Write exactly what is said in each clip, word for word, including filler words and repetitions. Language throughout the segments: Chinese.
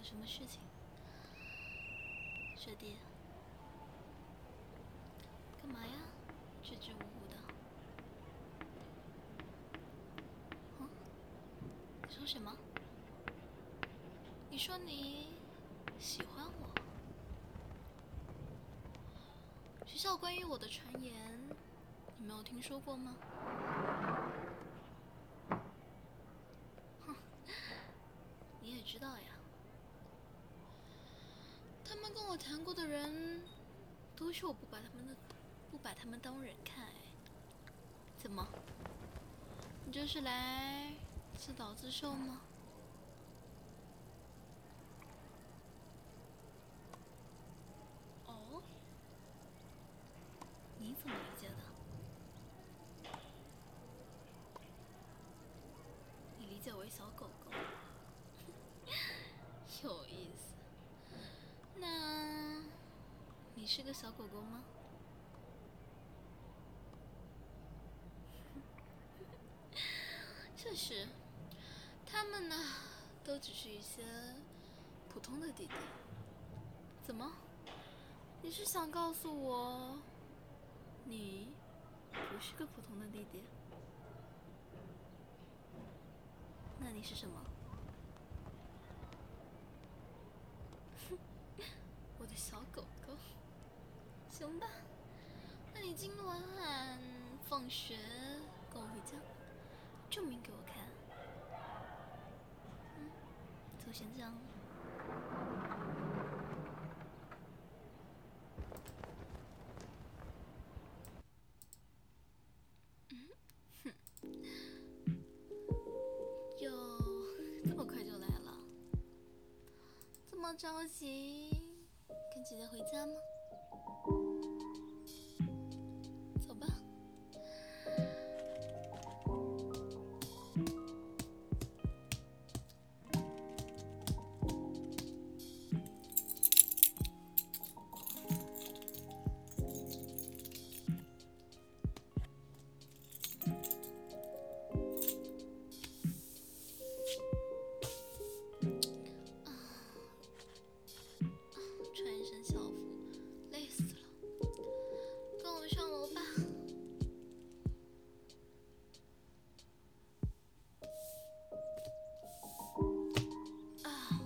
什么事情？学弟，干嘛呀？支支吾吾的。嗯？你说什么？你说你喜欢我？学校关于我的传言，你没有听说过吗？哼，你也知道呀。他们跟我谈过的人，都说我不把他们的不把他们当人看。哎，怎么？你这是来自导自受吗？哦，你怎么理解的？你理解为小狗狗，有意思。那你是个小狗狗吗？确实，他们呢，都只是一些普通的弟弟。怎么？你是想告诉我，你不是个普通的弟弟？那你是什么？我的小狗狗。行吧，那你今晚放学跟我回家，证明给我看。嗯，就先这样。嗯，哼，哟，这么快就来了？这么着急跟姐姐回家吗？走吧。穿一身校服，累死了。跟我上楼吧。啊，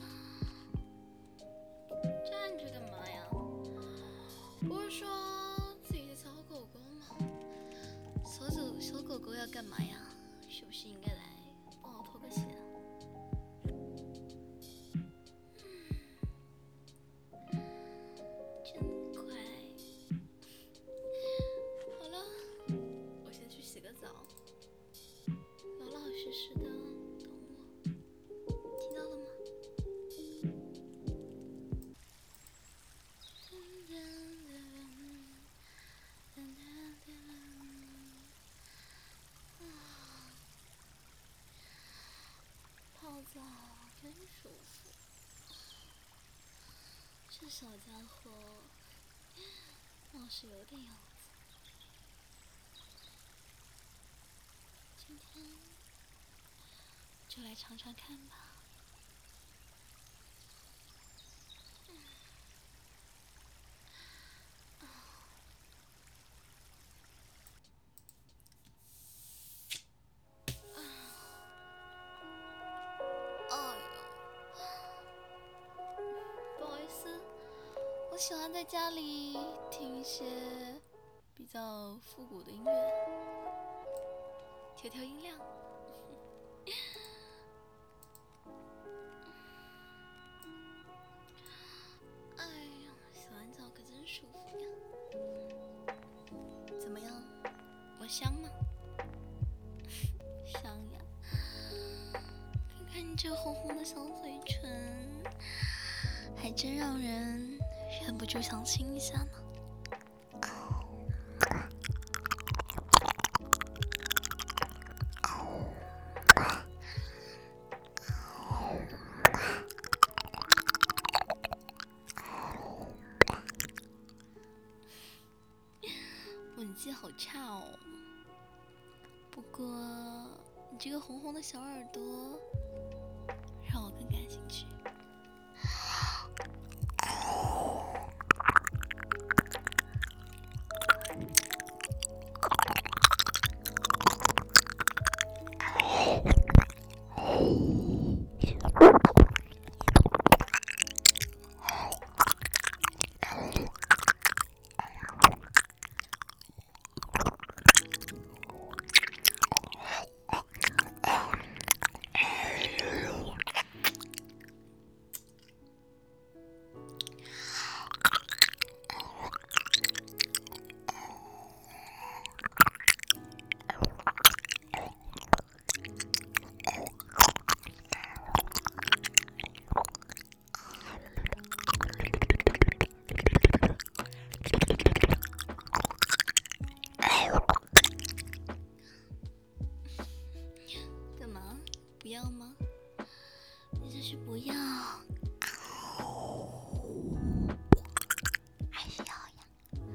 站着干嘛呀？不是说自己的小狗狗吗？小狗小狗狗要干嘛呀？是不是应该来帮我脱个鞋？真乖。好了，我先去洗个澡，老老实实的等我，听到了吗？泡澡真舒服。这小家伙倒是有点样子。今天就来尝尝看吧。哎呦，不好意思，我喜欢在家里听一些比较复古的音乐，调调音量。哎呀，洗完澡可真舒服呀。怎么样，我香吗？香呀。看看你这红红的小嘴唇，还真让人忍不住想亲一下呢。吻技好差哦。不过你这个红红的小耳朵让我更感兴趣。 是不要，还是要呀？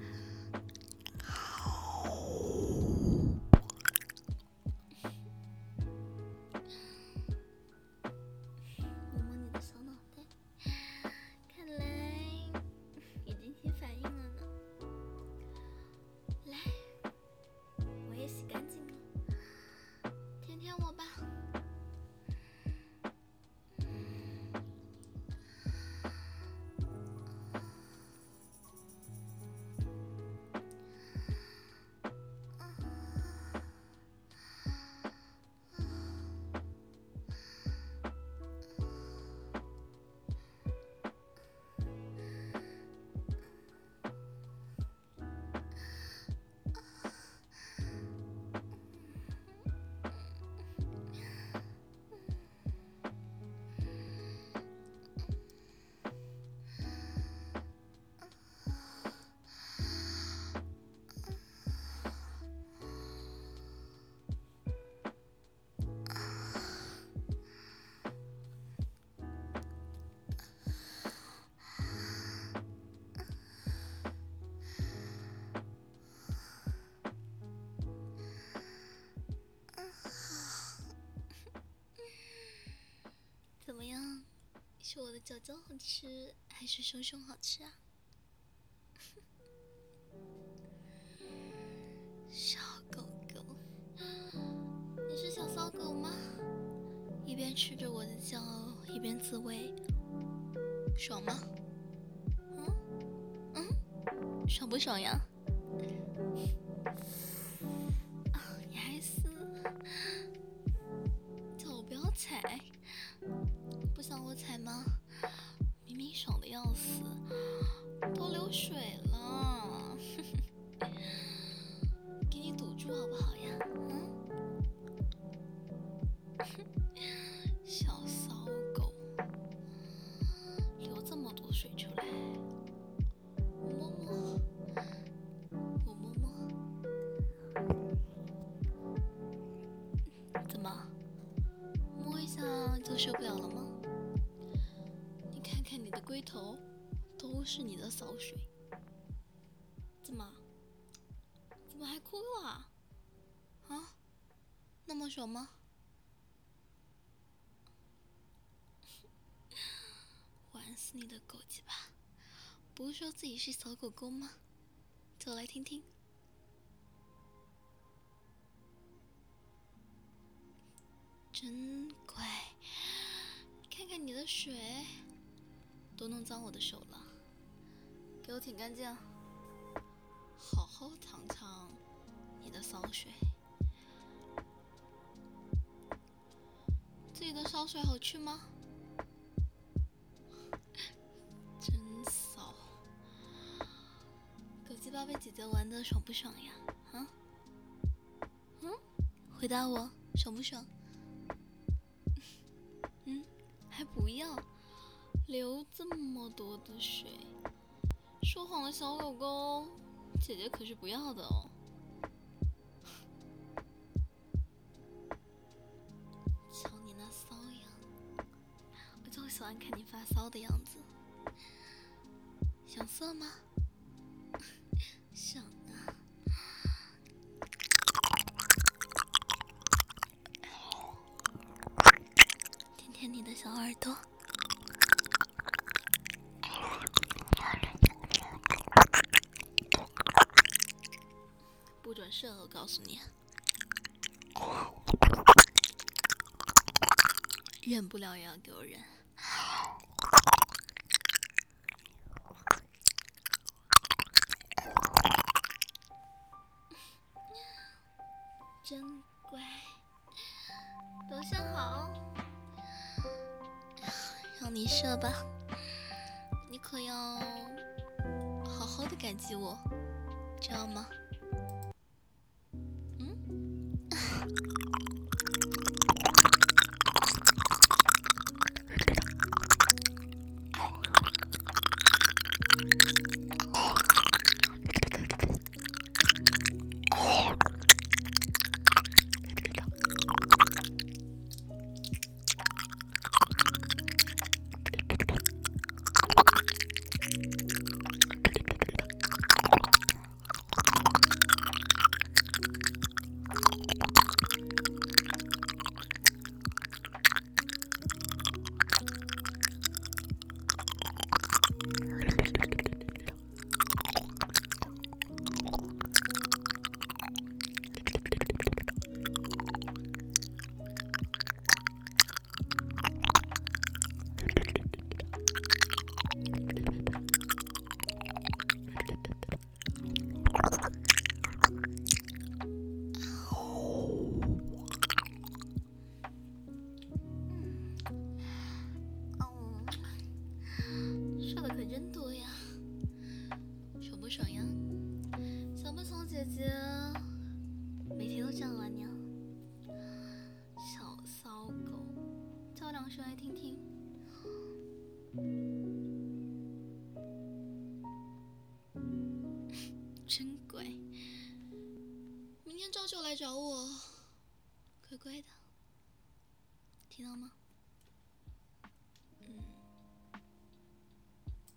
摸摸你的小脑袋，看来已经起反应了呢。来，我也洗干净了，舔舔我吧。怎么样？是我的脚脚好吃，还是熊熊好吃啊？小狗狗，你是小骚狗吗？一边吃着我的脚，一边自慰，爽吗？嗯嗯，爽不爽呀？啊，你还撕？叫我不要踩。不想我踩吗？明明爽的要死，都流水了。给你堵住好不好呀？嗯，小骚狗，流这么多水出来，我摸摸，我摸摸，怎么？摸一下就受不了了吗？你看看你的龟头，都是你的骚水。怎么？怎么还哭了啊？啊？那么爽吗？玩死你的狗鸡巴！不是说自己是小狗狗吗？走来听听。真乖，看看你的水，都弄脏我的手了，给我舔干净，好好尝尝你的骚水。自己的骚水好吃吗？真骚，狗鸡巴被姐姐玩的爽不爽呀？啊？嗯？回答我，爽不爽？嗯，还不要流这么多的水，说谎的小狗狗，姐姐可是不要的哦。瞧你那骚样，我就喜欢看你发骚的样子。想色吗？想啊。舔舔你的小耳朵。不准射，我告诉你。忍不了也要给我忍。真乖，都想好，让你射吧。你可要好好的感激我，知道吗？ 吗？说来听听。真乖，明天照旧来找我，乖乖的，听到吗？